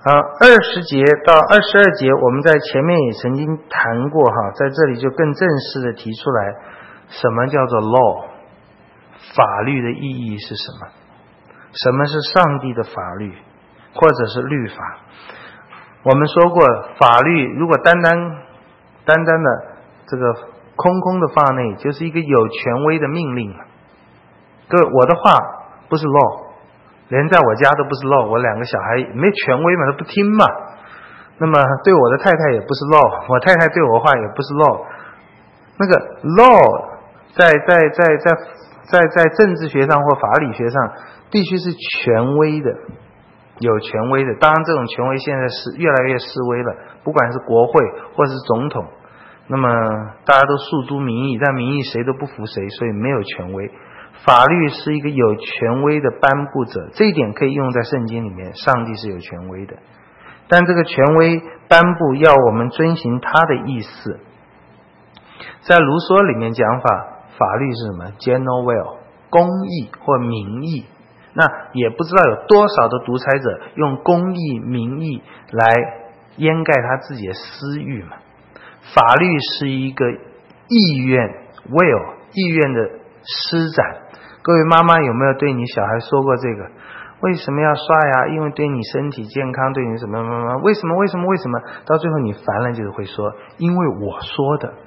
20节到22节我们在前面也曾经谈过哈，在这里就更正式的提出来，什么叫做 law， 法律的意义是什么？什么是上帝的法律或者是律法？我们说过，法律如果单单的这个空空的放内，就是一个有权威的命令。各位，我的话不是 law， 连在我家都不是 law， 我2个小孩没权威嘛，他不听嘛。那么对我的太太也不是 law， 我太太对我话也不是 law。那个 law 在政治学上或法理学上必须是权威的，有权威的。当然这种权威现在是越来越式微了，不管是国会或是总统，那么大家都诉诸民意，但民意谁都不服谁，所以没有权威。法律是一个有权威的颁布者，这一点可以用在圣经里面，上帝是有权威的。但这个权威颁布要我们遵行他的意思。在卢梭里面讲法律是什么？ General will， 公义或民意。那也不知道有多少的独裁者用公义民意来掩盖他自己的私欲嘛。法律是一个意愿 will 意愿的施展。各位妈妈有没有对你小孩说过这个？为什么要刷牙？因为对你身体健康，对你什么为什么到最后你烦了就是会说因为我说的。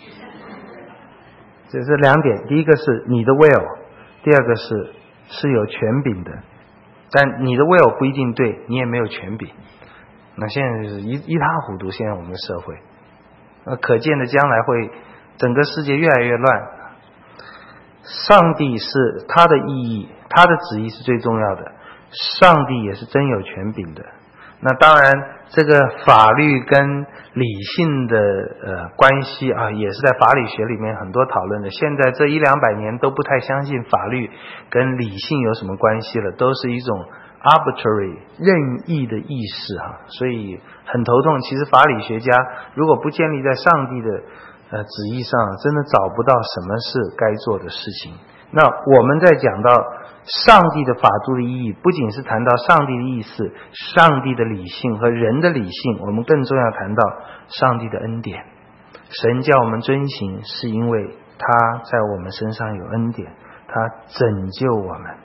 这是2点，第一个是你的 will， 第二个是有权柄的，但你的 will 不一定对，你也没有权柄。那现在就是一塌糊涂，现在我们的社会可见的将来会整个世界越来越乱。上帝是他的意义，他的旨意是最重要的，上帝也是真有权柄的。那当然这个法律跟理性的关系啊，也是在法理学里面很多讨论的。现在这100-200年都不太相信法律跟理性有什么关系了，都是一种 arbitrary 任意的意识哈，所以很头痛。其实法理学家如果不建立在上帝的旨意上，真的找不到什么是该做的事情。那我们在讲到上帝的法度的意义，不仅是谈到上帝的意思，上帝的理性和人的理性，我们更重要谈到上帝的恩典。神叫我们遵行，是因为他在我们身上有恩典，他拯救我们。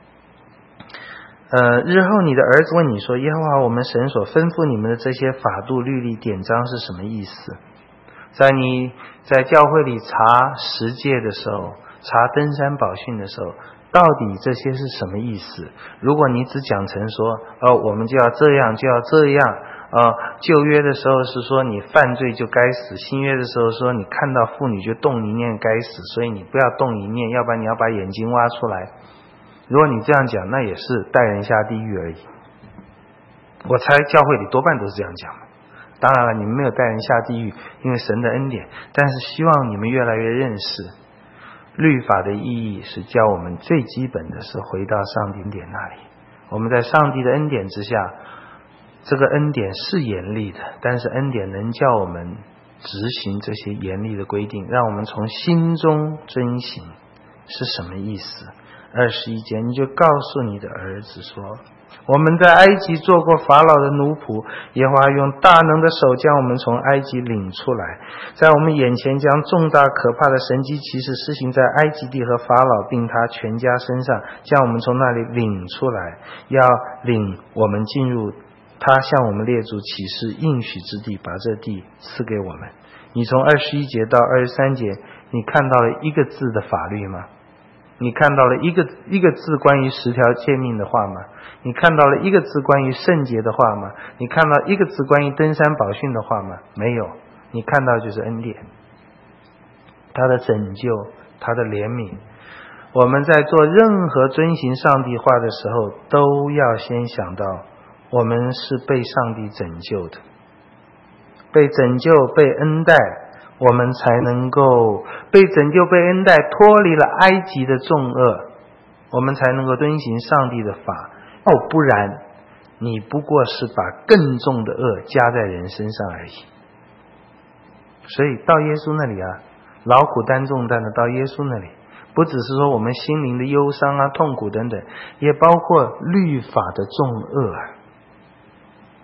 日后你的儿子问你说，耶和华我们神所吩咐你们的这些法度律例典章是什么意思？在你在教会里查十诫的时候，查登山宝训的时候，到底这些是什么意思？如果你只讲成说我们就要这样就要这样，旧约的时候是说你犯罪就该死，新约的时候说你看到妇女就动一念该死，所以你不要动一念，要不然你要把眼睛挖出来。如果你这样讲，那也是带人下地狱而已。我猜教会里多半都是这样讲。当然了，你们没有带人下地狱，因为神的恩典，但是希望你们越来越认识律法的意义，是叫我们最基本的是回到上帝点那里。我们在上帝的恩典之下，这个恩典是严厉的，但是恩典能叫我们执行这些严厉的规定，让我们从心中遵行是什么意思。21节，你就告诉你的儿子说，我们在埃及做过法老的奴仆，耶和华用大能的手将我们从埃及领出来，在我们眼前将重大可怕的神迹奇事施行在埃及地和法老并他全家身上，将我们从那里领出来，要领我们进入他向我们列祖起誓应许之地，把这地赐给我们。你从21节到23节，你看到了一个字的法律吗？你看到了一个字关于10条诫命的话吗？你看到了一个字关于圣洁的话吗？你看到一个字关于登山宝训的话吗？没有。你看到就是恩典，他的拯救，他的怜悯。我们在做任何遵行上帝话的时候，都要先想到我们是被上帝拯救的，被拯救，被恩待，我们才能够被拯救，被恩待，脱离了埃及的重恶，我们才能够遵行上帝的法。不然你不过是把更重的恶加在人身上而已。所以到耶稣那里劳苦担重担的到耶稣那里，不只是说我们心灵的忧伤痛苦等等，也包括律法的重恶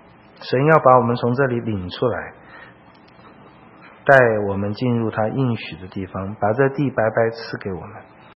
神要把我们从这里领出来，带我们进入他应许的地方，把这地白白赐给我们。